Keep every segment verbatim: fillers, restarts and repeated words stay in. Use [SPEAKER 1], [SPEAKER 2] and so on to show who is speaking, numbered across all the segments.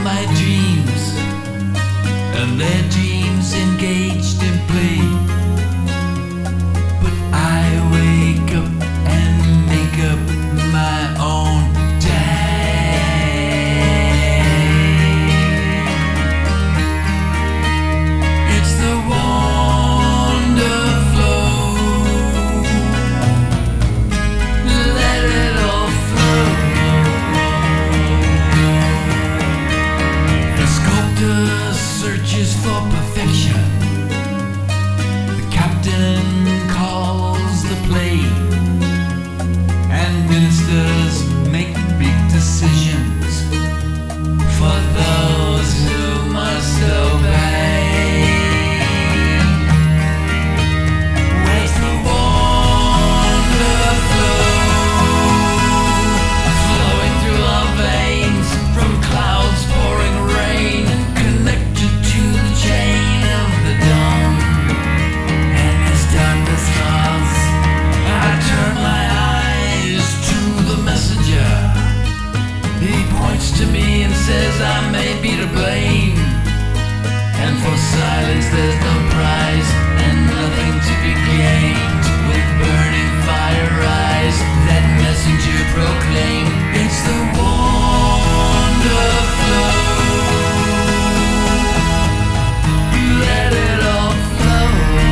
[SPEAKER 1] my dreams, and their dreams engaged in play. But I wake up and make up my own day. It's the wonder flow. Let it all flow. The sculptor searches for perfection. The captain calls the play, and ministers make big decisions for those who must obey. Where's the wonder flow, flowing through our veins from clouds pouring rain, connected to the chain of the dawn? And as darkness falls, I turn my eyes to the messenger. He points to me and says I may be to blame, and for silence there's no prize and nothing to be gained. With burning fire eyes, that messenger proclaimed, it's the wonder flow. Let it all flow.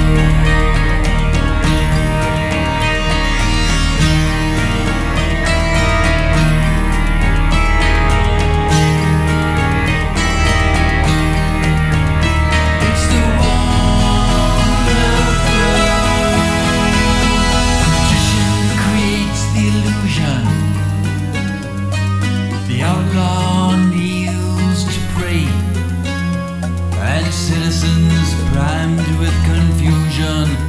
[SPEAKER 1] It's the wonder flow. Magician creates the illusion. The outlaw kneels to pray, and citizens primed with confusion